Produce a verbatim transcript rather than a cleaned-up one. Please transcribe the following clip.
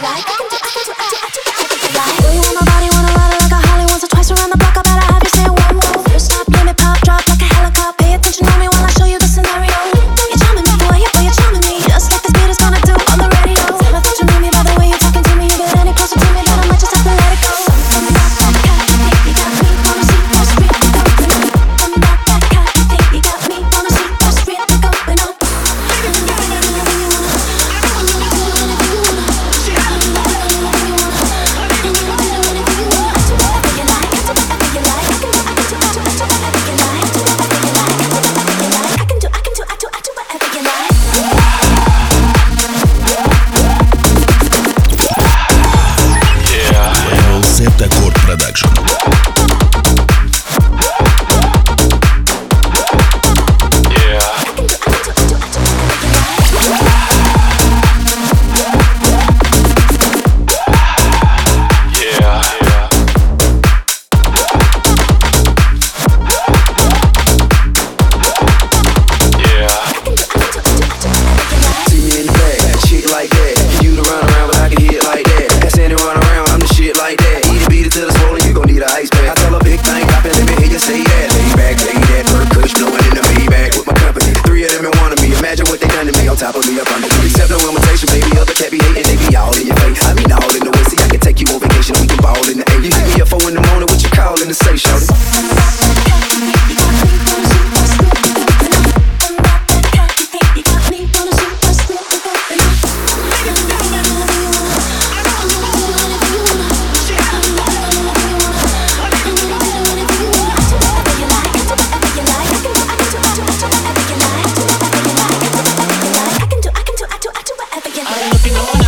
top of me up under me. Accept no invitation, baby. Other cat be hating, they be all in your face. I be all in the way, see I can take you on vacation. We can ball in the eight. You hit me up four in the morning, what you calling to say, shawty? Looking on